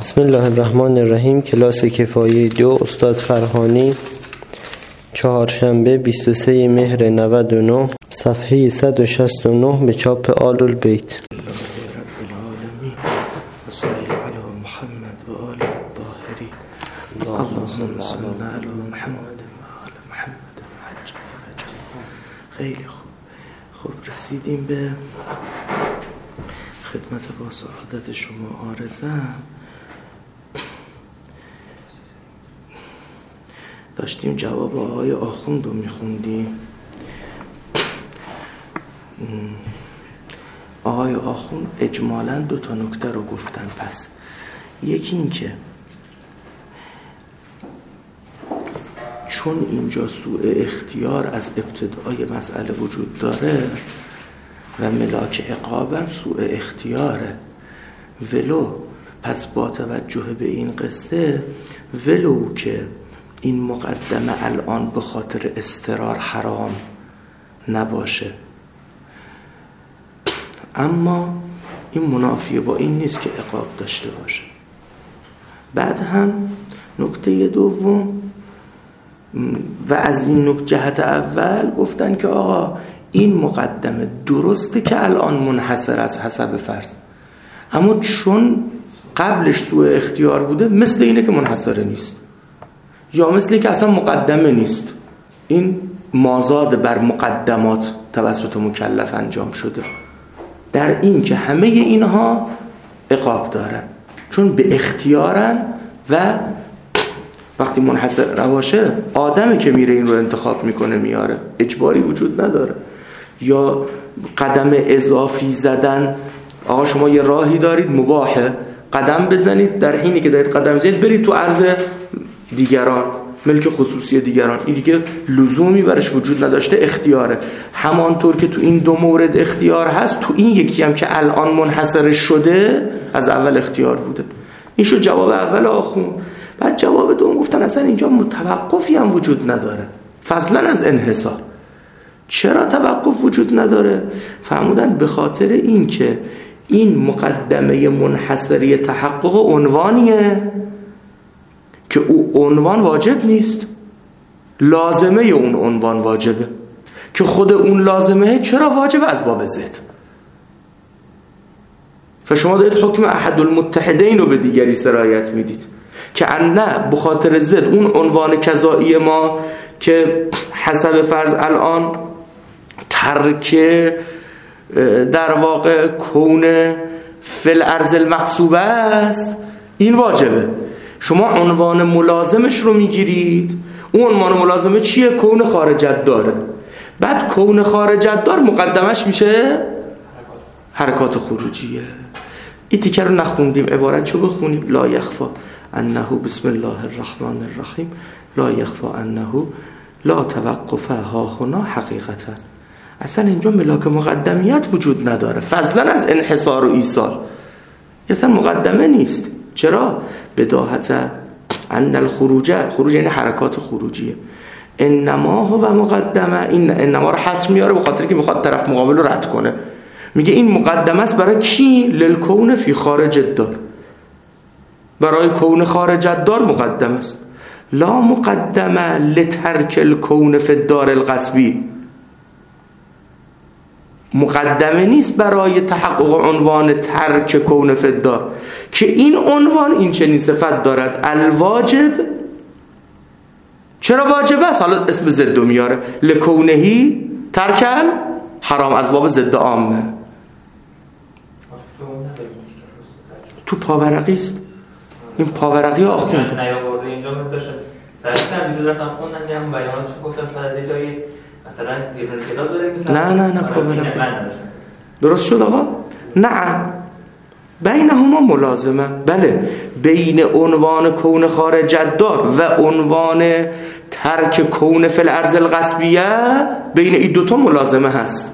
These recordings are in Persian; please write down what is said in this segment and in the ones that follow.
بسم الله الرحمن الرحیم. کلاس کفایی 2 استاد فرهانی، چهارشنبه 23 مهر 99، صفحه 169 به چاپ آل البیت. خیلی خوب رسیدیم به خدمت با سعادت شما عارضم. داشتیم جواب آقای آخوند رو میخوندیم. آقای آخوند اجمالاً 2 نکته رو گفتن. پس یکی این که چون اینجا سوء اختیار از ابتدای مسئله وجود داره و ملاک عقابم سوء اختیاره، ولو پس با توجه به این قصه، ولو که این مقدمه الان به خاطر اضطرار حرام نباشه، اما این منافیه با این نیست که عقاب داشته باشه. بعد هم نکته دوم و از این جهت اول گفتن که آقا این مقدمه درسته که الان منحصر از حسب فرض، اما چون قبلش سوء اختیار بوده مثل اینه که منحصر نیست، یا مثل اینه که اصلا مقدمه نیست، این مازاد بر مقدمات توسط مکلف انجام شده، در این که همه اینها عقاب دارن چون به اختیارن و وقتی منحصر نباشه آدمی که میره این رو انتخاب میکنه میاره، اجباری وجود نداره. یا قدم اضافی زدن، آقا شما یه راهی دارید مباحه، قدم بزنید، در حینی که دارید قدم بزنید برید تو عرض دیگران، ملک خصوصی دیگران، این دیگه لزومی برش وجود نداشته، اختیاره. همانطور که تو این 2 مورد اختیار هست، تو این یکی هم که الان منحصر شده از اول اختیار بوده. این شد جواب اول آخون. بعد جواب دوم گفتن اصلا اینجا توقفی هم وجود نداره، فضلا از انحصار. چرا توقف وجود نداره؟ فرمودن به خاطر این که این مقدمه منحصری تحقق عنوانیه که او عنوان واجب نیست، لازمه اون عنوان واجبه، که خود اون لازمه چرا واجبه؟ از باب ضد. فشما دارید حکم احد المتحدین رو به دیگری سرایت میدید که نه به خاطر ضد اون عنوان کذایی ما که حسب فرض الان ترک در واقع کون فی الارض المغصوبه است، این واجبه. شما عنوان ملازمش رو میگیرید، اون عنوان ملازمه چیه؟ کون خارجت داره. بعد کون خارجت دار مقدمش میشه حرکات خروجیه. این تیکه رو نخوندیم، عبارت چو بخونیم. لا یخفا انه بسم الله الرحمن الرحیم لا یخفا انه لا توقف ها هنا حقیقتا. اصلا اینجا ملاک مقدمیت وجود نداره، فضلا از انحصار و ایصال، اصلا مقدمه نیست. چرا؟ بداهت ان الخروج یعنی حرکات خروجیه، انما هو مقدمه. این انما رو حذف میاره به خاطر که میخواد طرف مقابل رو رد کنه. میگه این مقدمه است برای کی؟ للکون فی خارج الدار، برای کون خارج الدار مقدمه است. لا مقدمه لترک الکون فی الدار الغصبی، مقدمه نیست برای تحقق عنوان ترک کون فی الدار، که این عنوان این چنین صفت دارد، الواجب. چرا واجب است؟ حالا اسم ضد میاره، لکونهی ترکل حرام، از باب ضد عامه. تو پاورقی است، این پاورقی آخوند نیاورده اینجا داشتم درستم دیگه داشتم خوندم، هم بیاناتش گفتم شاید جایی مثلا یه کتاب داره میفهمم. نه پاورقی درست شد آقا؟ نه، بینهما ملازمه. بله، بین عنوان کون خارج الدار و عنوان ترک کون فی الارض الغصبیه، بین این 2 ملازمه هست.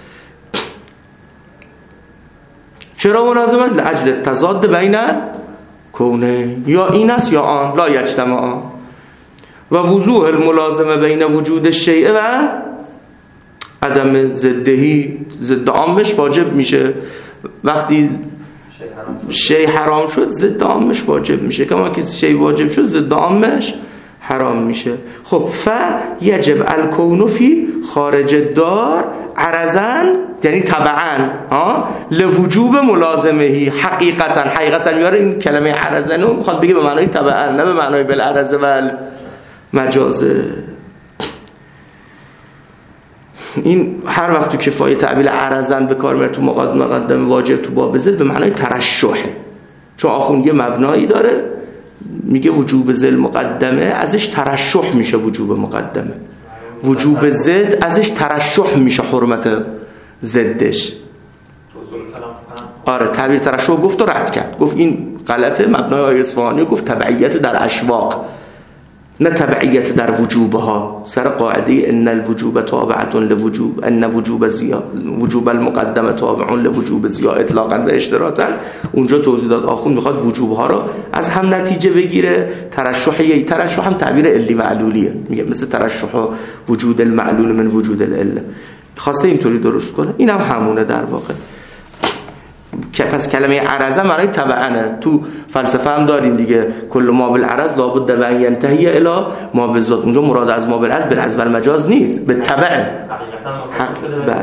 چرا ملازمه؟ لاجل تضاد بین کونه، یا این است یا آن، لا یجتمعان. و وضوح الملازمه بین وجود الشیء و عدم ضدهی، ضد عامش واجب میشه. وقتی شی حرام شد ضد عامش واجب میشه، کما که شی واجب شد ضد عامش حرام میشه. خب یجب الکون فی خارج الدار عرضاً یعنی تبعاً لوجوب ملازمه حقیقتا میاره. این کلمه عرضاً رو میخواد بگه به معنای تبعاً نه به معنای بالعرض و مجازه. این هر وقت تو کفایه تعبیر عرضاً به کار میره تو مقدم واجب تو باب ضد به معنای ترشح، چون آخوند یه مبنایی داره میگه وجوب ذل مقدمه ازش ترشح میشه وجوب مقدمه، وجوب ضد ازش ترشح میشه حرمت ضدش. آره تعبیر ترشح گفت و رد کرد، گفت این غلطه، مبنای آیه اصفهانی گفت تبعیت در اشواق نه تبعیت در وجوبها، سر قاعده ان الوجوب تابعه لوجوب ان وجوب المقدمه تابع لوجوب زیا اطلاقا و اشتراطا. اونجا توضیح داد آخوند میخواد وجوبها رو از هم نتیجه بگیره. ترشح هم تعبیر علی معلولیه، میگه مثل ترشح وجود المعلول من وجود العله، خواسته اینطوری درست کنه. اینم همونه در واقع. پس کلمه عرضه معنی تبعانه. تو فلسفه هم داریم دیگه، کل ما بالعرض لابد و ان ینتهی الی ما بالذات. اونجا مراد از ما بالعرض بالعرض و المجاز نیست، به تبع. بله.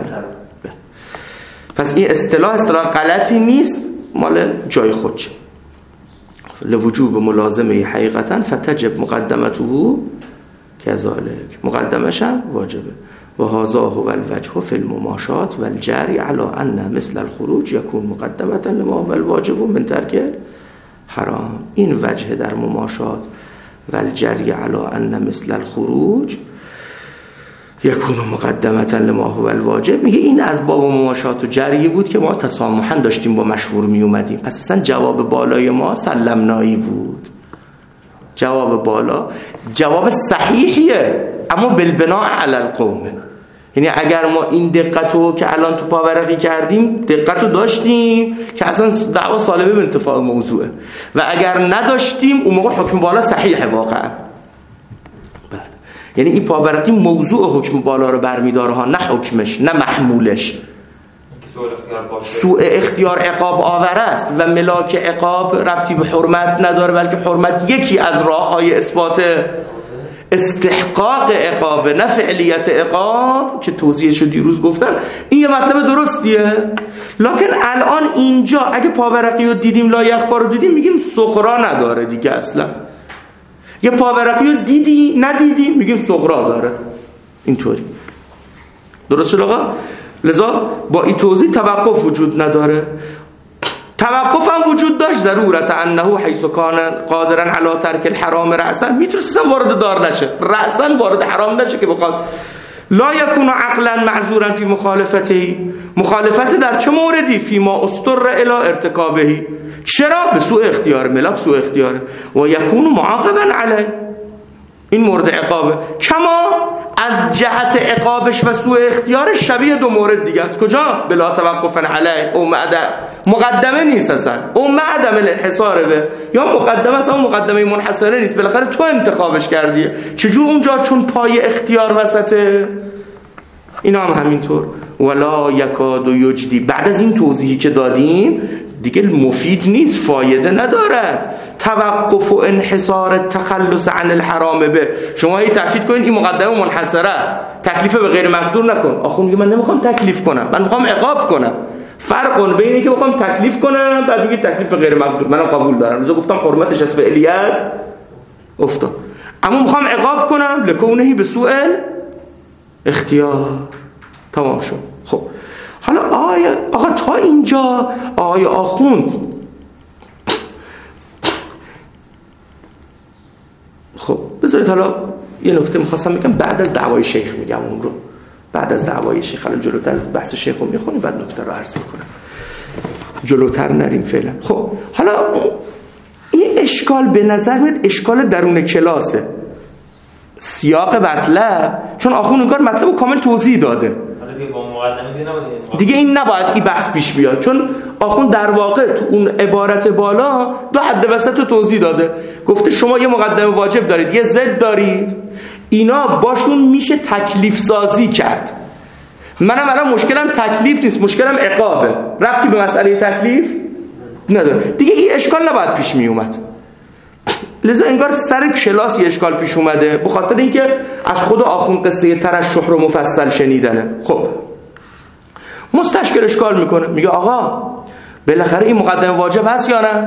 پس این اصطلاح غلطی نیست، مال جای خودشه. لوجوب ملازمه حقیقتا فتجب مقدمته کذالک، مقدمش هم واجبه. و هذا هو الوجه في المماشات والجري على ان مثل الخروج يكون مقدمه لما هو الواجب من ترک حرام. این وجه در مماشات والجري على ان مثل الخروج يكون مقدمه لما هو الواجب، میگه این از باب مماشات و جری بود که ما تسامحا داشتیم با مشهور می اومدیم. پس اصلا جواب بالای ما سلمنایی بود. جواب بالا جواب صحیحیه اما بالبناء علی القوم. یعنی اگر ما این دقتو که الان تو پاورقی کردیم دقتو داشتیم که اصلا دعوا سالبه به انتفاع موضوعه، و اگر نداشتیم اون موقع حکم بالا صحیحه واقعا. بله. یعنی این پاورقی موضوع حکم بالا رو برمیداره ها، نه حکمش نه محمولش. سوء اختیار عقاب آور است و ملاک عقاب ربطی به حرمت نداره، بلکه حرمت یکی از راه‌های اثبات استحقاق عقاب نه فعلیت عقاب که توضیحشو دیروز گفتم. این یه مطلب درستیه، لکن الان اینجا اگه پاورقی رو دیدیم لا یخفا رو دیدیم میگیم سغرا نداره دیگه. اصلا یه پاورقی رو دیدی ندیدیم میگیم سغرا داره. اینطوری درست شد آقا؟ لذا با این توضیح توقف وجود نداره. توقف هم وجود داشت ضرورت انه حیث کان قادرا علی ترک الحرام رأسا، میتونست وارد دار نشه، رأسا وارد حرام نشه که بخواد. لا یکون عقلا معذورا فی مخالفته، مخالفت در چه موردی؟ فی ما استر الی ارتکابه، چرا؟ به سوء اختیار، ملاک سوء اختیاره. و یکون معاقبا علی، این مورد عقابه. کما از جهت عقابش و سوء اختیارش شبیه دو مورد دیگه است. کجا؟ بلا توقف علی او مقدمه نیست اصلا، او معدم الانحصار به، یا مقدمه اصلا مقدمه منحصره نیست، بالاخره تو انتخابش کردیه. چجور اونجا؟ چون پای اختیار وسطه. اینا هم همینطور. ولا یکاد یجدی، بعد از این توضیحی که دادیم دیگه مفید نیست، فایده ندارد. توقف و انحصار تخلص عن الحرام به، شما هی تاکید کنید این مقدمه منحصره است، تکلیف به غیر مقدور نکن. آخه میگه من نمیخوام تکلیف کنم، من میخوام عقاب کنم. فرق بین اینکه بخوام تکلیف کنم بعد میگه تکلیف به غیر مقدور، منم قبول دارم، روزا گفتم حرمتش از فعلیت افتاد، اما میخوام عقاب کنم لکونه به سوء اختیار. تمام شد. خب حالا آقا تا اینجا آقای آخوند، خب بذارید حالا یه نکته میخواستم بگم بعد از دعوای شیخ میگم اون رو، بعد از دعوای شیخ حالا جلوتر بحث شیخ رو میخونیم بعد نکته رو عرض میکنم، جلوتر نریم فعلا. خب حالا این اشکال به نظر میاد اشکال درون کلاسه، سیاق مطلب، چون آخوند انگار مطلب رو کامل توضیح داده دیگه این نباید این بحث پیش بیاد، چون آخوند در واقع تو اون عبارت بالا دو حد وسط رو توضیح داده. گفته شما یه مقدمه واجب دارید، یه ضد دارید، اینا باشون میشه تکلیف سازی کرد. منم الان مشکلم تکلیف نیست، مشکلم عقابه، ربطی به مسئله تکلیف نداره دیگه. این اشکال نباید پیش می اومد. لذا انگار سر کلاس یه اشکال پیش اومده به خاطر اینکه از خود آخوند قصه ترشح رو مفصل شنیدنه. خب مستشکل اشکال میکنه، میگه آقا بالاخره این مقدمه واجب هست یا نه؟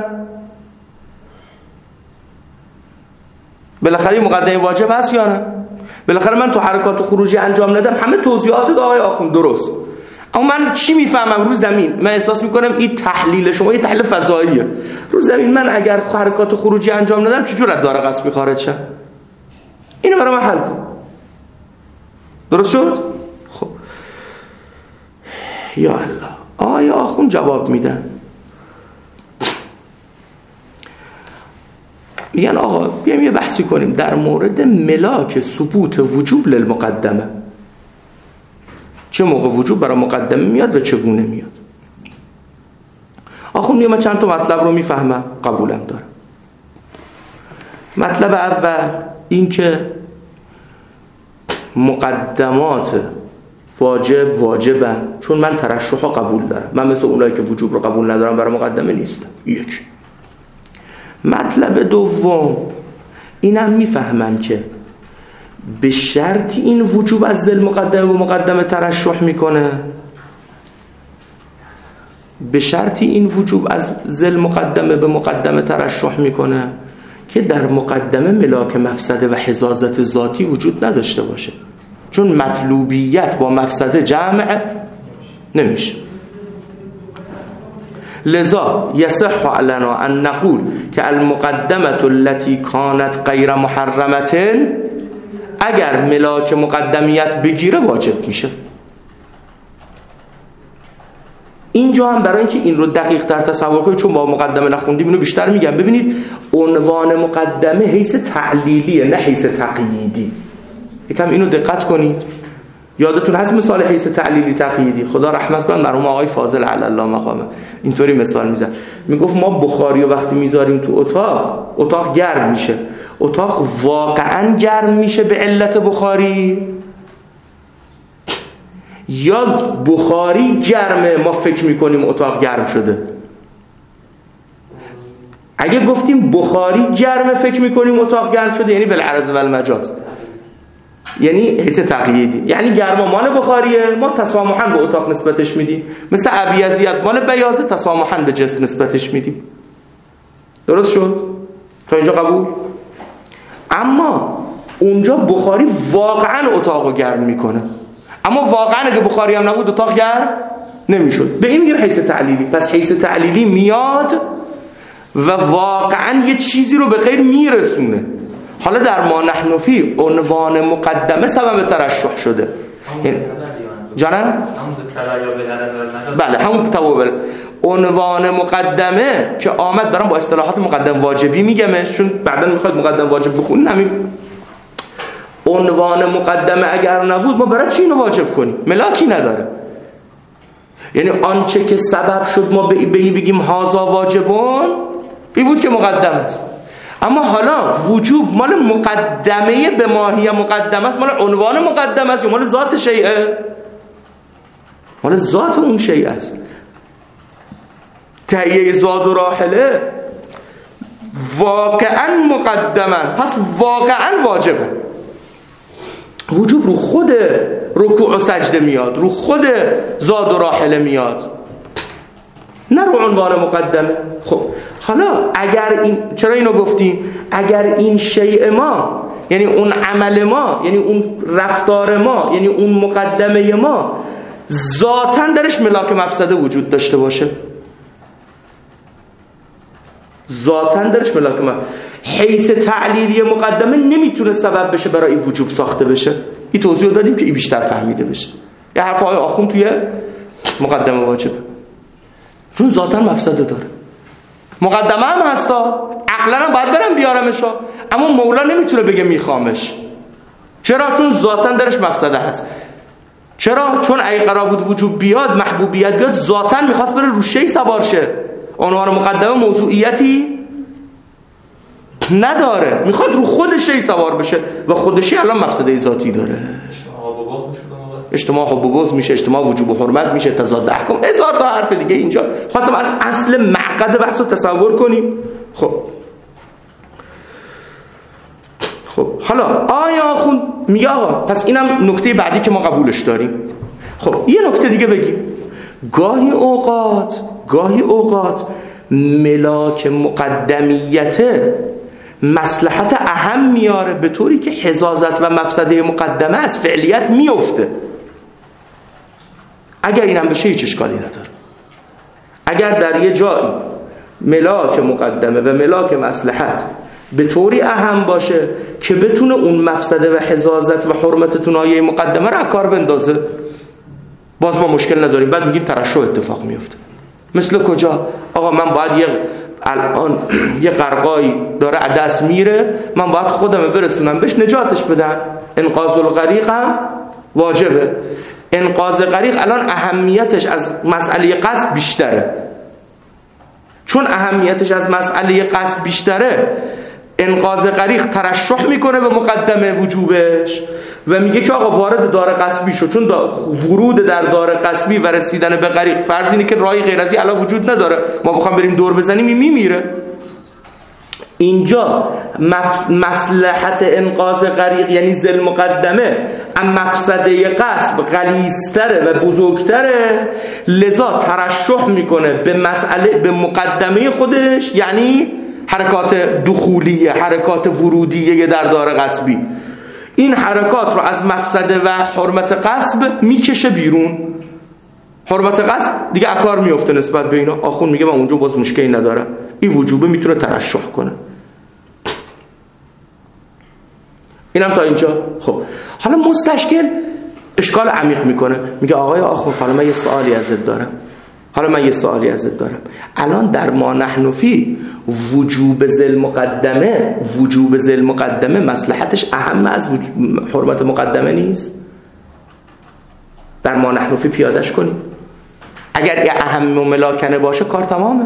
بالاخره این مقدمه واجب هست یا نه؟ بالاخره من تو حرکات خروجی انجام ندم، همه توضیحات آقای آخوند درست، اما من چی میفهمم رو زمین؟ من احساس میکنم این تحلیل شما یه تحلیل فضاییه. رو زمین من اگر حرکات خروجی انجام ندم چجور از دار قصبی خارج شم؟ اینو برای من حل کن. درست شد؟ خب یا الله، آقای آخوند جواب میدن، میگن آقا بیایم یه بحثی کنیم در مورد ملاک ثبوت وجوب للمقدمه. چه موقع وجوب برای مقدمه میاد و چگونه میاد؟ آخوند میگه من چند تا مطلب رو میفهمم، قبولم دارم. مطلب اول این که مقدمات واجبن، چون من ترشحا قبول دارم، من مثل اونایی که وجوب رو قبول ندارم برای مقدمه نیستم. یک. مطلب دوم اینم میفهمم که به شرطی این وجوب از ذل مقدمه و مقدمه ترشح میکنه، به شرطی این وجوب از ذل مقدمه به مقدمه ترشح میکنه که در مقدمه ملاک مفسده و حظاظت ذاتی وجود نداشته باشه، چون مطلوبیت با مفسده جمع نمیشه. لذا یصح لنا ان نقول که المقدمه التي كانت غیر محرمه اگر ملاک مقدمیت بگیره واجب میشه. اینجا هم برای اینکه این رو دقیق تر تصور کنید، چون با مقدمه نخوندیم اینو بیشتر میگم. ببینید عنوان مقدمه حیث تعلیلیه نه حیث تقییدی. یکم اینو دقت کنید. یادتون هست مثال حیث تعلیلی تقییدی؟ خدا رحمت کنه مرحوم آقای فاضل علی الله مقامه اینطوری مثال میزد، میگفت ما بخاری رو وقتی میذاریم تو اتاق گرم میشه. اتاق واقعا گرم میشه به علت بخاری یا بخاری گرمه ما فکر میکنیم اتاق گرم شده؟ اگه گفتیم بخاری گرمه فکر میکنیم اتاق گرم شده یعنی بالعرض و المجاز، یعنی حیث تقییدی، یعنی گرما مال بخاریه ما تسامحاً به اتاق نسبتش میدیم، مثل ابیضیت مال بیاضه تسامحاً به جسم نسبتش میدیم. درست شد؟ تا اینجا قبول؟ اما اونجا بخاری واقعاً اتاقو گرم میکنه، اما واقعاً اگه بخاری هم نبود اتاق گرم نمیشد. به این میگیم حیث تعلیلی. پس حیث تعلیلی میاد و واقعاً یه چیزی رو به غیر میرسونه. حالا در ما نحن فی عنوان مقدمه سبب ترشح شده. جانم؟ بله همون توابل. عنوان مقدمه که آمد دارم با اصطلاحات مقدم واجبی میگمش، چون بعدا میخواد مقدم واجب بخونیم. همین عنوان مقدمه اگر نبود ما برای چی اینو واجب کنیم؟ ملاکی نداره. یعنی آنچه که سبب شد ما به این بگیم هازا واجبون این بود که مقدم است. اما حالا وجوب مال مقدمه به ماهی مقدمه است، مال عنوان مقدمه است یا مال ذات شیئه؟ مال ذات اون شیء است. تهیه زاد و راحله واقعا مقدمن، پس واقعا واجبه. وجوب رو خود رکوع و سجده میاد، رو خود زاد و راحله میاد، نه رو عنوان مقدمه. خب حالا اگر این، چرا اینو گفتیم؟ اگر این شیء ما یعنی اون عمل ما یعنی اون رفتار ما یعنی اون مقدمه ما ذاتاً درش ملاک مفسده وجود داشته باشه، ذاتاً درش ملاک مفسده، حیث تعلیلی مقدمه نمیتونه سبب بشه برای این وجوب ساخته بشه. این توضیح دادیم که این بیشتر فهمیده بشه. یه حرف آقای آخوند توی مقدمه واجبه، چون ذاتاً مفسده داره. مقدمه هم هستا، عقلاً هم باید برم بیارمش، اما مولا نمیتونه بگه میخوامش. چرا؟ چون ذاتاً درش مفسده هست. چرا؟ چون اگه قرار بود وجوب بیاد، محبوبیت بیاد، ذاتاً میخواست بره رو شی سوار شه. عنوان مقدمه موضوعیتی نداره، میخواد رو خود شی سوار بشه و خود شی الان مفسده ذاتی داره. اجتماع حب و بغض میشه، اجتماع وجوب و حرمت میشه، تضاد احکام، هزار تا حرف دیگه. اینجا خواستم از اصل معقد بحث رو تصور کنیم. خب حالا آیا آخوند میگه آقا پس اینم نکته بعدی که ما قبولش داریم. خب یه نکته دیگه بگیم. گاهی اوقات ملاک مقدمیت مصلحت اهم میاره به طوری که حظاظت و مفسده مقدمه از فعلیت میفته. اگر اینم بشه هیچ اشکالی نداره. اگر در یه جایی ملاک مقدمه و ملاک مصلحت به طوری اهم باشه که بتونه اون مفسده و حظاظت و حرمت تونایه مقدمه رو کار بندازه، باز ما مشکل نداریم. بعد میگیم ترشح اتفاق میفته. مثل کجا؟ آقا من باید الان یه غرقایی داره دست میره، من باید خودم برسونم بهش نجاتش بدم. انقاذ الغریق هم واجبه. انقاذ غریق الان اهمیتش از مسئله قصد بیشتره. چون اهمیتش از مسئله قصد بیشتره، انقاذ غریق ترشح میکنه به مقدمه وجوبش و میگه که آقا وارد دار قصبی شو. چون ورود در دار قصبی و رسیدن به غریق فرض اینه که راهی غیر از این الان وجود نداره، ما بخوام بریم دور بزنیم میمیره. اینجا مصلحت انقاذ غریق یعنی ذل مقدمه اما مفسده قصب غلیظتره و بزرگتره، لذا ترشح میکنه به مسئله به مقدمه خودش، یعنی حرکات دخولیه، حرکات ورودیه در دار قصبی. این حرکات رو از مفسده و حرمت قصب میکشه بیرون. حرمت قصب دیگه اکار میفته نسبت به اینا. آخون میگه من اونجا باز مشکلی ندارم، این وجوبه میتونه ترشح کنه. اینم تا اینجا. خب حالا مستشکل اشکال عمیق میکنه، میگه آقای آخون حالا من یه سوالی ازت دارم. الان در ما نحن فی وجوب ذل مقدمه مصلحتش اهم از حرمت مقدمه نیست؟ در ما نحن فی پیادش کنیم. اگر یه اهم و ملاکنه باشه کار تمامه.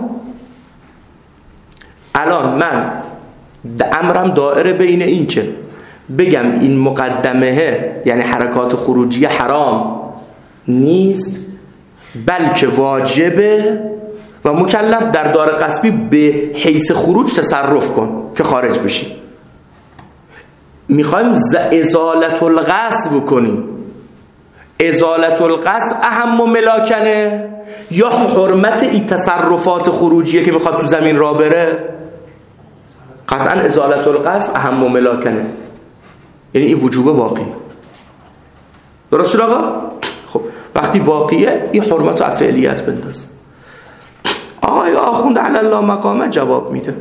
الان من امرم دائره بین این که بگم این مقدمه یعنی حرکات خروجی حرام نیست، بلکه واجبه و مکلف در دار قصبی به حیث خروج تصرف کن که خارج بشی. میخوایم ازالت القصب کنیم. ازالت القصب اهم و ملاکنه یا حرمت این تصرفات خروجیه که میخواد تو زمین را بره؟ قطعا ازالت القصب اهم و ملاکنه، یعنی این وجوبه باقی. درست شد آقا؟ خب وقتی باقیه این حرمت و فعلیت بنداز. آقای آخوند علی الله مقامه جواب میده.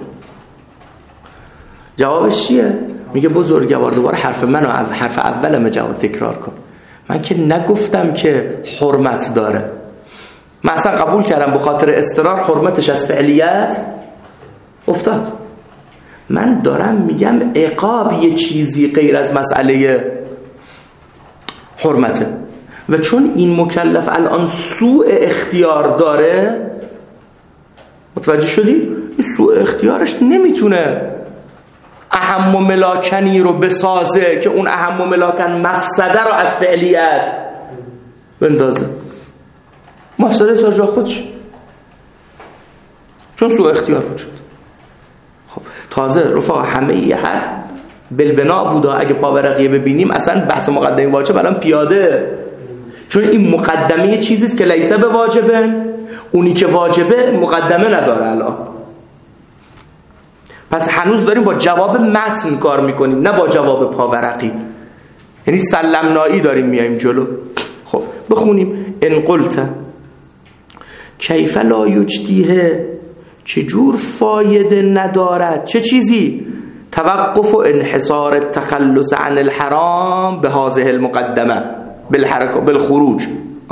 جوابش چیه؟ میگه بزرگوار دوباره حرف اولم جواب تکرار کن. من که نگفتم که حرمت داره. من اصلا قبول کردم به خاطر استقرار حرمتش از فعلیت افتاد. من دارم میگم عقاب یه چیزی غیر از مسئله حرمته و چون این مکلف الان سوء اختیار داره، متوجه شدی؟ این سوء اختیارش نمیتونه اهم و ملاکنی رو بسازه که اون اهم و ملاکن مفسده رو از فعلیت بندازه. مفسده ساز جا خودش، چون سوء اختیار وجود. خب تازه رفاق همه یه حرف بالبنا بودا. اگه پاورقیه ببینیم اصلا بحث مقدمه واجب الان پیاده، چون این مقدمه چیزیست که لیسه به واجبه، اونی که واجبه مقدمه نداره الان. پس هنوز داریم با جواب متن کار میکنیم نه با جواب پاورقی، یعنی سلمنایی داریم میایم جلو. خب بخونیم. ان قلت کیف لا یجدیه، چجور فایده ندارد؟ چه چیزی؟ توقف و انحصار التخلص عن الحرام به هذه المقدمه بالخروج.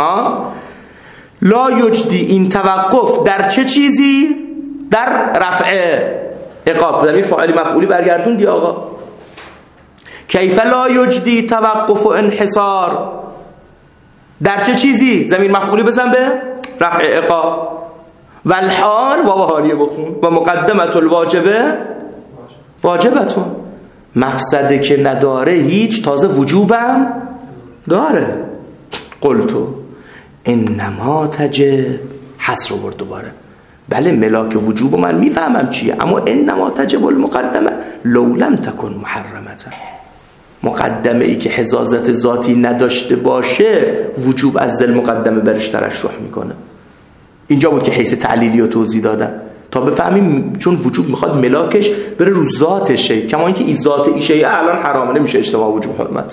لا یجدی، این توقف در چه چیزی؟ در رفع عقاب. زمین فاعلی مفعولی برگردون دی آقا. کیف لا یجدی توقف و انحصار در چه چیزی؟ زمین مفعولی بزن به رفع عقاب. و الحال و حالیه بخون و مقدمت الواجبه واجبتون. مفسده که نداره هیچ، تازه وجوبم داره. قلتو انما تجب، حصر برد دوباره. بله ملاک وجوب من میفهمم چیه، اما انما تجب المقدمه لو لم تکن محرمتا. مقدمه ای که حزازت ذاتی نداشته باشه وجوب از دل مقدمه برش ترشح میکنه. اینجا بود که حیث تعلیلی رو توضیح دادم تا بفهمیم، چون وجوب میخواد ملاکش بره رو ذاتشه، کما اینکه این ذات ایشه الان حرامه، نمیشه اجتماع وجوب حرمت.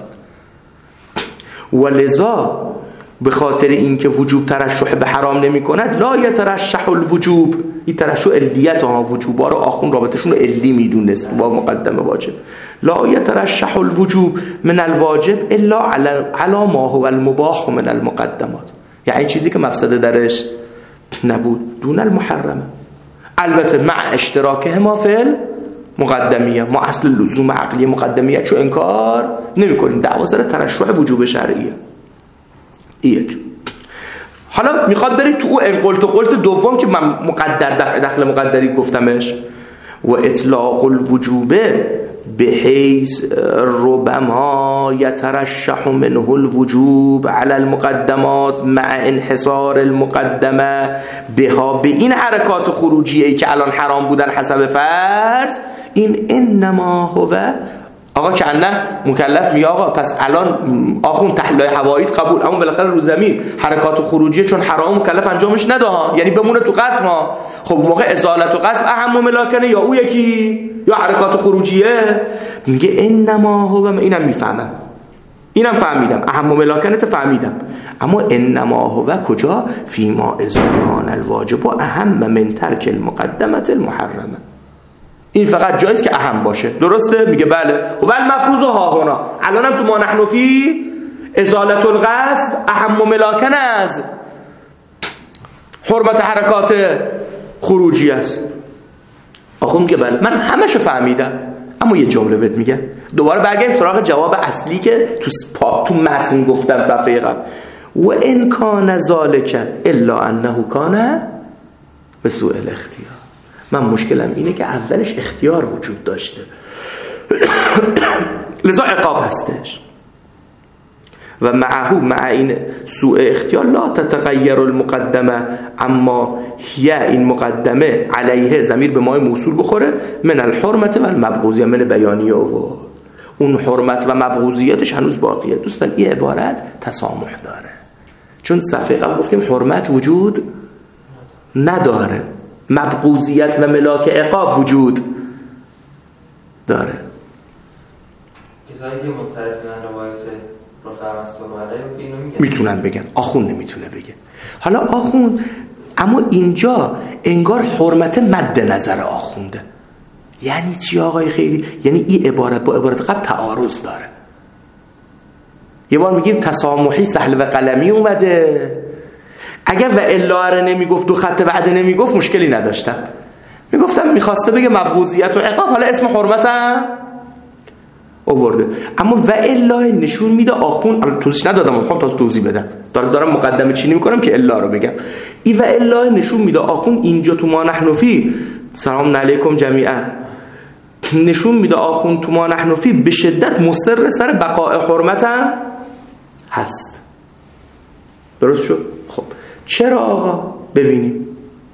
ولذا به خاطر اینکه وجوب ترشح به حرام نمی کند لا یترشح الوجوب، این ترشح علیت ها، وجوبا رو آخون رابطشون رو علی میدونست با مقدمه واجب. لا یترشح الوجوب من الواجب الا علی ما هو المباح من المقدمات، یعنی چیزی که مفسده درش نبود، دون المحرمه. البته مع اشتراکهما فی المقدمیه، ما اصل لزوم عقلی مقدمیت چو انکار نمی کنیم، دعوا سر ترشح وجوب شرعیه. یک. حالا میخواد برید تو ان قلت دوم که من مقدر دفع دخل مقدری گفتمش. و اطلاق الوجوب بحیث ربما یترشح منه الوجوب علی المقدمات مع انحصار المقدمه بها، به این حرکات خروجیه که الان حرام بودن حسب فرض. این انما هو، آقا که نه مکلف میگه آقا پس الان آخون تحلیل حوائط قبول، اما بالاخره رو زمین حرکات خروجیه چون حرام مکلف انجامش نده ها، یعنی بمونه تو قسم ها. خب موقع ازالت و قسم اهم و ملاکنه یا او یکی یا حرکات خروجیه. میگه انما هو، اینم میفهمم، اینم فهمیدم، اهم و ملاکنه فهمیدم، اما انما هو کجا؟ فیما اذا کان الواجب و اهم من ترک المقدمه المحرمه. این فقط جایز که اهم باشه، درسته؟ میگه بله. خب المفروض ها هنا الانم تو ما نحن فی ازالت القصد اهم و ملاکنه از حرمت حرکات خروجی است. آخه میگه بله من همشو فهمیدم، اما یه جمله بهت میگه، دوباره برگردیم سراغ جواب اصلی که تو متن گفتم صفحه قبل. و ان کان ذالک الا انه کان بسوء الاختیار. من مشکلم اینه که اولش اختیار وجود داشته لذا عقاب هستش. و مع این سوء اختیار لا تتغیر المقدمه، اما هی این مقدمه علیه ضمیر به مای موصول بخوره من الحرمت و المبغوضیه، من بیانیه و اون حرمت و مبغوضیتش هنوز باقیه. دوستان این عبارت تسامح داره، چون صفحه قبل گفتیم حرمت وجود نداره، مبغوضیت و ملاک عقاب وجود داره. کسایی که منصرفن روایت رفع مستور و علیه میتونن بگن، آخوند نمیتونه بگه. حالا آخوند، اما اینجا انگار حرمت مد نظر آخونده. یعنی چی آقای خیری؟ یعنی این عبارت با عبارت قبل تعارض داره. یه بار میگیم تسامحی سهل و قلمی اومده، اگر و الا رو نمیگفت، دو خط بعد نمیگفت، مشکلی نداشتم، میگفتم میخواسته بگه مبغوضیت و عقاب، حالا اسم حرمتم آورده. اما و الا نشون میده آخون، توضیح ندادم، میخوام تازه توضیح بدم، دارم مقدمه چینی میکنم که الا رو بگم. این و الا نشون میده آخون اینجا تو ما نحن فی، سلام علیکم جمیعا، نشون میده آخون تو ما نحن فی به شدت مصر سر بقاء حرمتم هست. درست شد؟ خب چرا آقا؟ ببینیم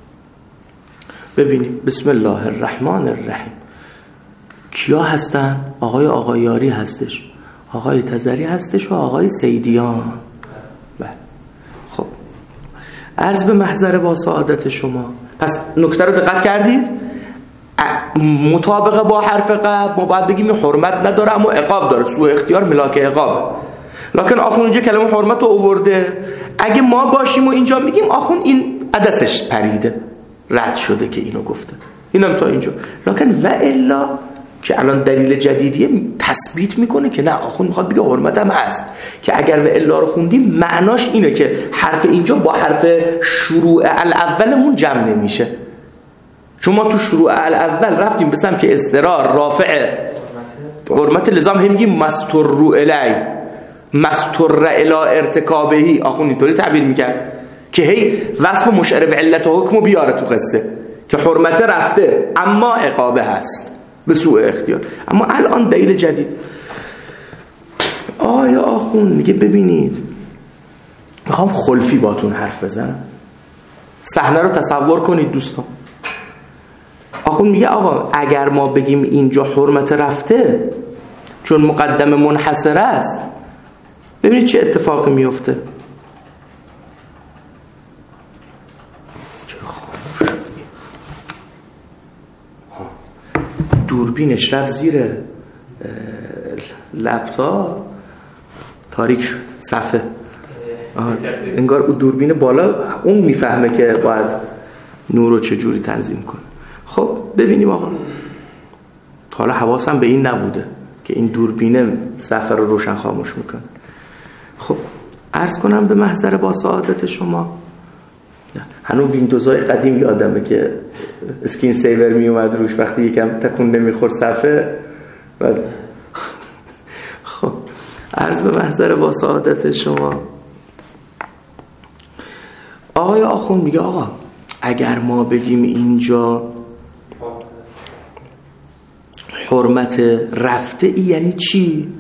بسم الله الرحمن الرحیم. کیا هستن؟ آقای یاری هستش، آقای تزری هستش و آقای سیدیان. بله خب عرض به محضر با سعادت شما. پس نکته رو دقت کردید؟ مطابقه با حرف قبل ما باید بگیم حرمت نداره اما عقاب داره، سوء اختیار ملاک عقاب. لکن آخون اینجا کلمه حرمت رو آورده. اگه ما باشیم و اینجا میگیم آخون این عدسش پریده، رد شده که اینو گفته، اینم تا اینجا. لکن و الا که الان دلیل جدیدیه تثبیت میکنه که نه، آخون میخواد بگه حرمت هم هست، که اگر و الا رو خوندیم معناش اینه که حرف اینجا با حرف شروع الاولمون جمع نمیشه. چون ما تو شروع الاول رفتیم به سمت که استرار رافع حرمت، لزام هم میگیم مستر الی، مستر الی ارتکابهی. آخون اینطوری تعبیر میکرد که هی وصف مشعر به علت و حکم بیاره تو قصه که حرمت رفته اما عقابه هست به سوء اختیار. اما الان دلیل جدید آیا آخون میگه ببینید میخوام خلفی باتون حرف بزنم. صحنه رو تصور کنید دوستان. آخوند میگه آقا اگر ما بگیم اینجا حرمت رفته چون مقدم منحصر است، ببینید چه اتفاقی میفته. دوربینش رفت زیر لپتاپ، تاریک شد صفحه. انگار دوربین بالا اون میفهمه که باید نور رو چجوری تنظیم کنه. خب ببینیم آقا، حالا حواسم به این نبوده که این دوربینه صفحه رو روشن خاموش میکنه. خب عرض کنم به محضر با سعادت شما، هنوز ویندوزهای قدیم یادمه که اسکرین سیور می اومد روش وقتی یکم تکون نمیخورد صفحه. خب عرض به محضر با سعادت شما، آقای آخوند میگه آقا اگر ما بگیم اینجا حرمت رفته ای یعنی چی؟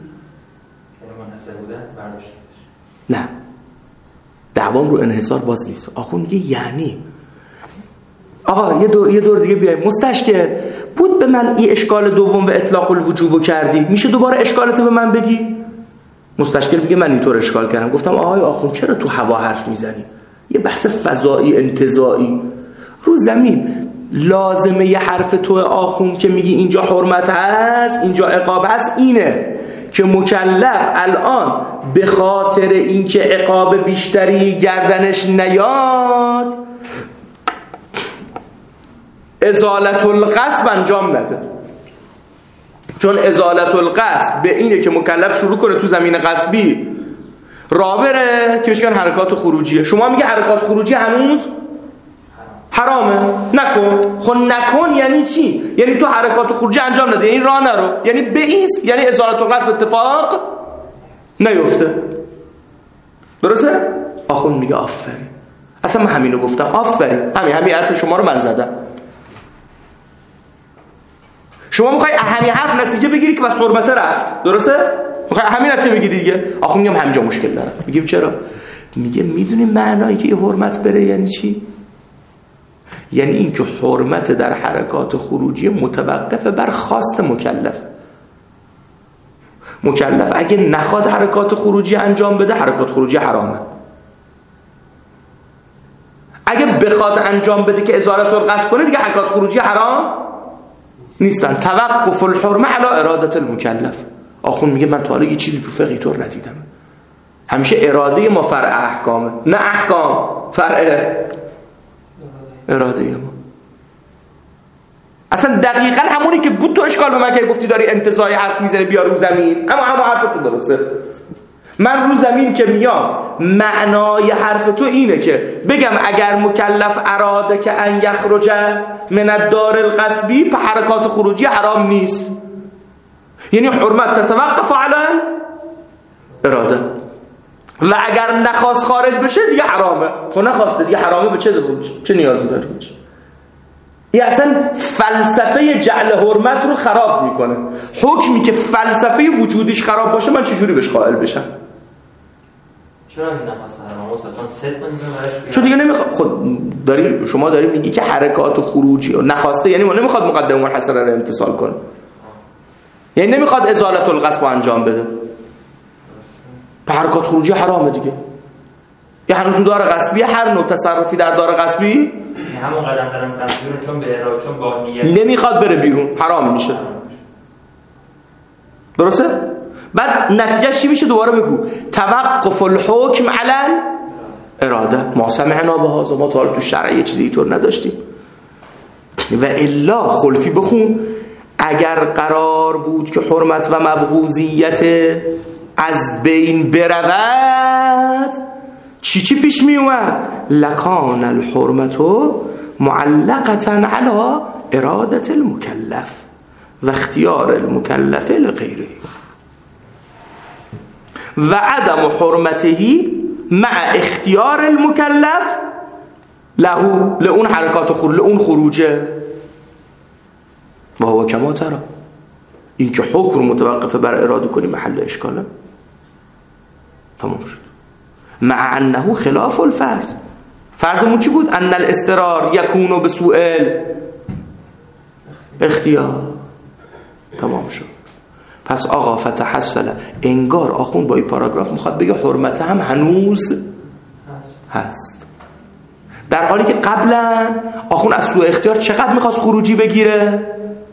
نه، دعوام رو انحصار باز نیست. آخوند میگه یعنی آقا یه دور دیگه بیایم. مستشکل بود به من این اشکال دوم و اطلاق الوجوبو کردی، میشه دوباره اشکالتو به من بگی؟ مستشکل میگه من اینطور اشکال کردم. گفتم آقای آخوند چرا تو هوا حرف میزنی؟ یه بحث فضایی انتزاعی رو زمین. لازمه یه حرف تو آخوند که میگی اینجا حرمت هست اینجا عقاب هست اینه که مکلف الان به خاطر اینکه عقاب بیشتری گردنش نیاد ازالت القصب انجام نده. چون ازالت القصب به اینه که مکلف شروع کنه تو زمین قصبی راه بره که میشن حرکات خروجیه. شما میگه حرکات خروجی هنوز حرامه، نکن. خب نکن یعنی چی؟ یعنی تو حرکات خروجی انجام نده، یعنی راه نرو، یعنی بایست، یعنی ازالت القصب اتفاق نیفته. درسته؟ آخوند میگه آفرین، اصلا من همینو گفتم، آفرین، همین حرف شما رو من زدم. شما میخوای همین حرف نتیجه بگیری که بس حرمت رفت، درسته؟ میخوای همین نتیجه بگیری دیگه. آخوند میگم همینجا مشکل دارم. میگیم چرا؟ میگه میدونی معنایی که حرمت بره یعنی چی؟ یعنی این که حرمت در حرکات خروجی متوقف بر خواست مکلف. مکلف اگه نخواد حرکات خروجی انجام بده حرکات خروجی حرامه. اگه بخواد انجام بده که ازالت القصب کنه دیگه حرکات خروجی حرام نیستن. توقف الحرمه علی اراده المکلف. آخوند میگه من تا حالا یه چیزی تو فقه طور ندیدم. همیشه اراده ما فرع احکامه، نه احکام فرع اراده ما. اصلا دقیقاً همونی که بود تو اشکال به من که گفتی داری انتزاعی حرف میزنی بیا رو زمین، اما حرف تو درسته. من رو زمین که میام معنای حرف تو اینه که بگم اگر مکلف اراده که ان یخرج من الدار القصبی په حرکات خروجی حرام نیست، یعنی حرمت تتوقف علی اراده. و اگر نخواست خارج بشه دیگه حرامه. خب نخواسته دیگه حرامه، به چه نیازی داره بشه؟ این اصلا فلسفه جعل حرمت رو خراب میکنه. حکمی که فلسفه وجودیش خراب باشه من چجوری بهش قائل بشم؟ چرا این نخواسته حرامه؟ چون صدق میکنه، چون دیگه نمیخواد. خود شما داری میگی که حرکات خروجی نخواسته، یعنی ما نمیخواد مقدمه منحصره رو امتثال کنه، یعنی نمیخواد ازالت القصب انجام بده. به حرکات خروجی حرامه دیگه. یه هنوز تو دار قصبی هر نوع تصرفی در دار قصبی همون قدم قدم سمت بیرون چون به اراده چون با نیت نمیخواد بره بیرون حرام میشه. درسته؟ بعد نتیجه چی میشه؟ دوباره بگو توقف الحکم علی اراده. ما سمعنا بهذا، ما تا حالا تو شرع یه چیزی اینطور نداشتیم. و الا خلفی بخون اگر قرار بود که حرمت و مبغوضیت از بین برود چی پیش می اومد؟ لکان الحرمت معلقتا علی اراده المکلف و اختیار المکلف لغیره و عدم حرمته مع اختیار المکلف له لون حرکات لون خروجه. و هو کما ترى، این که حکم رو متوقف بر اراده کنی محل اشکاله. تمام شد. مع انه خلاف الفرض. فرضمون چی بود؟ ان الاضطرار یکون بسوء اختیار. تمام شد. پس آقا فتحصل، انگار آخوند با این پاراگراف میخواد بگه حرمت هم هنوز هست، در حالی که قبلا آخوند از سوء اختیار چقدر میخواست خروجی بگیره؟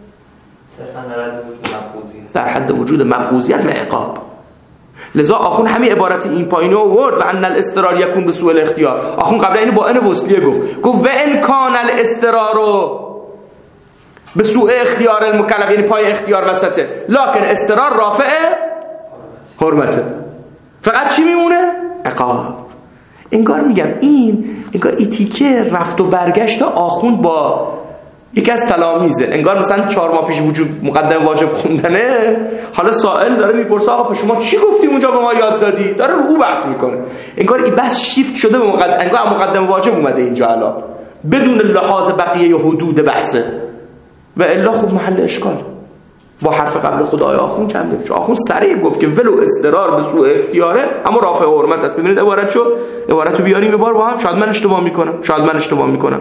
در حد وجود مبغوضیت و عقاب. لذا آخوند همین عبارت این پایینه آورد و ان الاضطرار یکون به سوء الاختیار. آخوند قبلا اینو با ان وصلیه گفت و ان کان الاضطرار به سوء اختیار المکلف، یعنی پای اختیار وسطه، لکن اضطرار رافع حرمته، فقط چی میمونه؟ عقاب. انگار میگم انگار تیکه رفت و برگشت آخوند با یکی از تلامیزه. انگار مثلا 4 ماه پیش وجود مقدمه واجب خوندنه، حالا سائل داره میپرسه آقا شما چی گفتی اونجا به ما یاد دادی، داره رو او بحث میکنه. انگار این بحث شیفت شده به انگار مقدمه واجب اومده اینجا الان بدون لحاظ بقیه حدود بحثه، و الا خب محل اشکال با حرف قبل خدای آخوند کم داره. آخوند سریع گفت که ولو اضطرار به سوء اختیاره اما رافع حرمت است. ببینید عبارتو بیاریم یه بار با هم، شاید من اشتباه میکنم.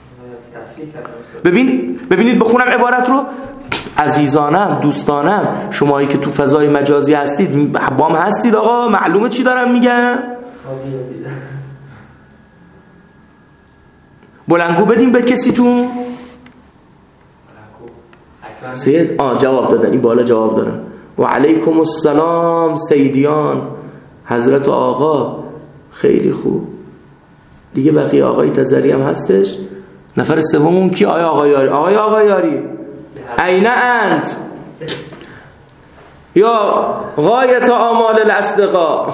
ببینید بخونم عبارت رو. عزیزانم، دوستانم، شمایی که تو فضای مجازی هستید، بام هستید آقا، معلومه چی دارم میگم؟ بلنگو بدیم به کسیتون. سید جواب دادن، این بالا جواب دادن. و علیکم السلام سیدیان، حضرت آقا. خیلی خوب دیگه. بقیه آقای تزری هم هستش. نفر سومون کی؟ آقای آقا یاری این انت یا غایت آمال الاصدقاء.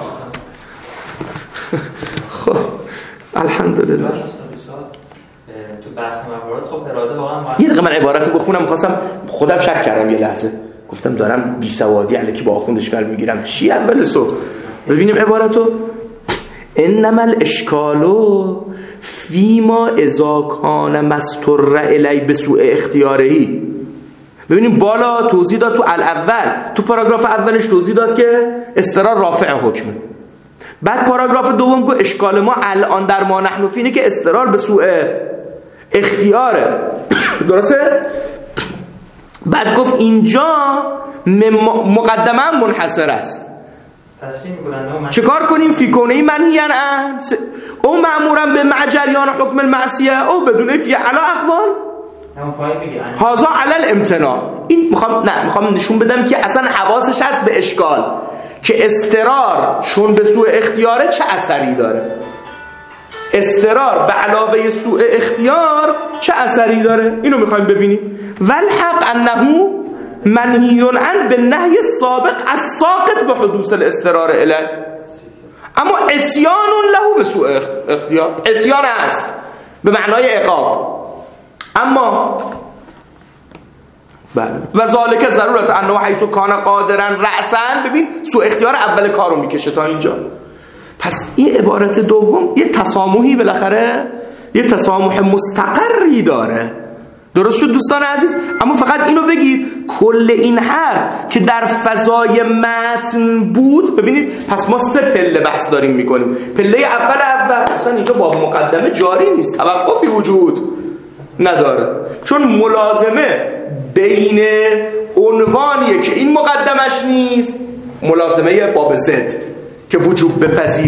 خب الحمدلله. تو بحث موارد خب اراده واقعا یه دقیقه من عبارتو بخونم، می‌خواستم خودم شک کردم یه لحظه، گفتم دارم بی سوادی الکی با آخوندش کار میگیرم چی اول سو. ببینیم عبارتو. انما الاشکالو فیما اذا کان مستر الی بسوء اختیارهی. ببینیم بالا توضیح داد، تو الاول تو پاراگراف اولش توضیح داد که اضطرار رافع حکمه. بعد پاراگراف دوم گفت اشکال ما الان در ما نحن فی اینه که اضطرار به سوء اختیاره. درسته؟ بعد گفت اینجا مقدمه منحصر است. چه کار کنیم؟ فی کونه منهیان او مأمورا به معجریان حکم المعصیه او بدون فی علا اقوال هازا علل امتناع. این میخوام نشون بدم که اصلا حواسش هست به اشکال که اضطرار چون به سوء اختیاره چه اثری داره. اضطرار به علاوه سوء اختیار چه اثری داره، اینو میخوایم ببینیم. والحق انه منهی عن بالنهی السابق الساقط به حدوث الاضطرار الیه. اما عصیان له به سوء اختیار، عصیان است به معنای عقاب. اما بله و ذالک ضرورت انه حیث کان قادرا رأسا. ببین سوء اختیار اول کارو میکشه تا اینجا. پس این عبارت دوم یه تسامحی بالاخره، یه تسامح مستقری داره. درست شد دوستان عزیز؟ اما فقط اینو بگید کل این حرف که در فضای متن بود. ببینید پس ما 3 پله بحث داریم میکنیم. پله اول اصلا اینجا با مقدمه جاری نیست، توقفی وجود نداره، چون ملازمه بین عنوانیه که این مقدمش نیست، ملازمه باب زد که وجوب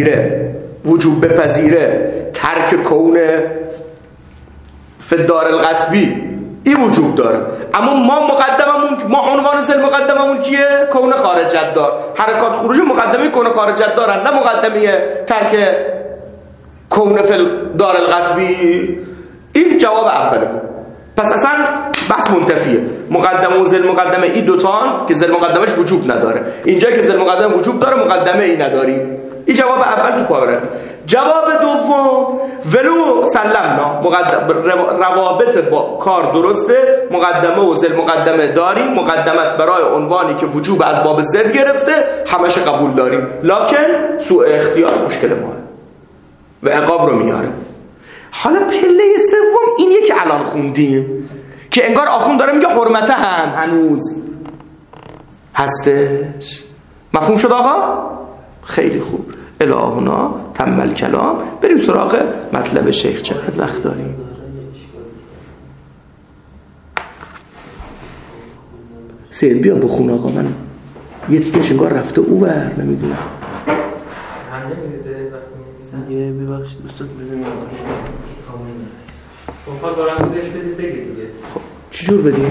بپذیره ترک کون فدار القصبی، این وجوب داره. اما ما عنوان زل مقدممون کیه؟ کون خارجت دار. حرکات خروج مقدمه کون خارجت دارن، نه مقدمه ترک کون فدار القصبی. این جواب اوله. پس اصلا بحث منتفیه. مقدمه و زل مقدمه این دوتان که زل مقدمش وجوب نداره، اینجا که زل مقدمه وجوب داره مقدمه ای نداریم. این جواب اول تو پاورق. جواب دوم ولو سلمنا، روابط با کار درسته، مقدمه و زل مقدمه داریم، مقدمه است برای عنوانی که وجوب از باب زد گرفته، همش قبول داریم، لکن سوء اختیار مشکل ماه و عقاب رو میاره. حالا پله سوم اینیه که الان خوندیم که انگار آخوند داره میگه حرمته هم هنوز هستش. مفهوم شد آقا؟ خیلی خوب. الهنا تم الکلام. بریم سراغ مطلب شیخ. چقدر وقت داریم؟ سید بیا بخون آقا، من یه تیکش انگار رفته اوور نمیدونم. هم نمیریزه وقتی میریزن؟ یه ببخشید دوستات بزنید خب دارم سیدش بدید بگید دیگه. خب چجور بدیم؟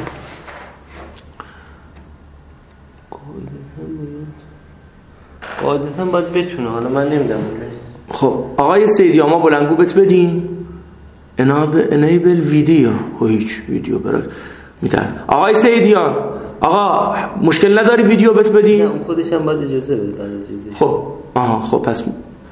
قاعدتا باید بتونه، حالا من نمیدونم. خب آقای سیدی ما بلندگو بهت بدیم انیبل ویدیو. هیچ ویدیو برای میتر. آقای سیدیان آقا مشکل نداری ویدیو بهت بدیم؟ نه خودش هم باید اجازه بده بعد اجازه. خب خب پس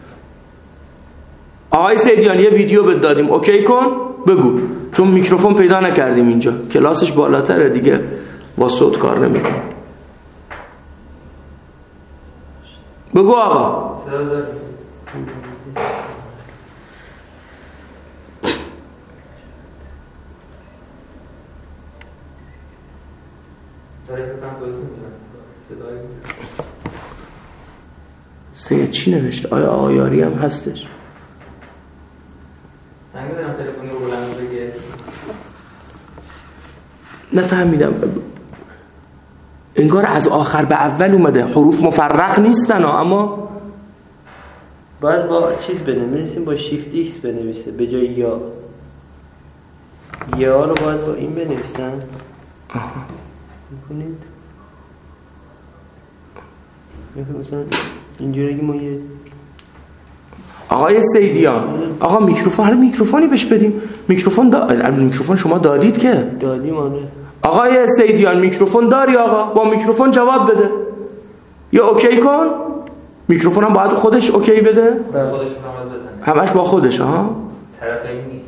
آقای سیدیان یه ویدیو بهت دادیم، اوکی کن بگو، چون میکروفون پیدا نکردیم اینجا، کلاسش بالاتره دیگه، با صوت کار نمیکنه. بگو آقا. سید چی نوشته؟ آیا آیاری هم هستش؟ من میدونم تلفنی رو بلند بگه. نفهمیدم، انگار از آخر به اول اومده، حروف مفرق نیستن اما باید با چیز بنویسیم، با شیفت ایکس بنویسه به جای یا رو باید با این بنویسن. میکنید مثلا اینجوری که ما یه آقای سیدیان آقا میکروفونی بهش بدیم. میکروفون شما دادید که؟ دادیم آره. آقای سیدیان میکروفون داری آقا؟ با میکروفون جواب بده یا اوکی کن. میکروفون هم باید خودش اوکی بده؟ خودش بزنه. همش با خودش طرفینی.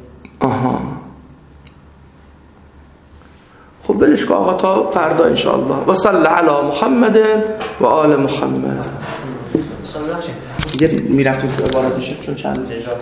خب بلش که آقا تا فردا انشاءالله. و صلی علی محمد و آل محمد. دیگه میرفتیم تو عبارتش چون چند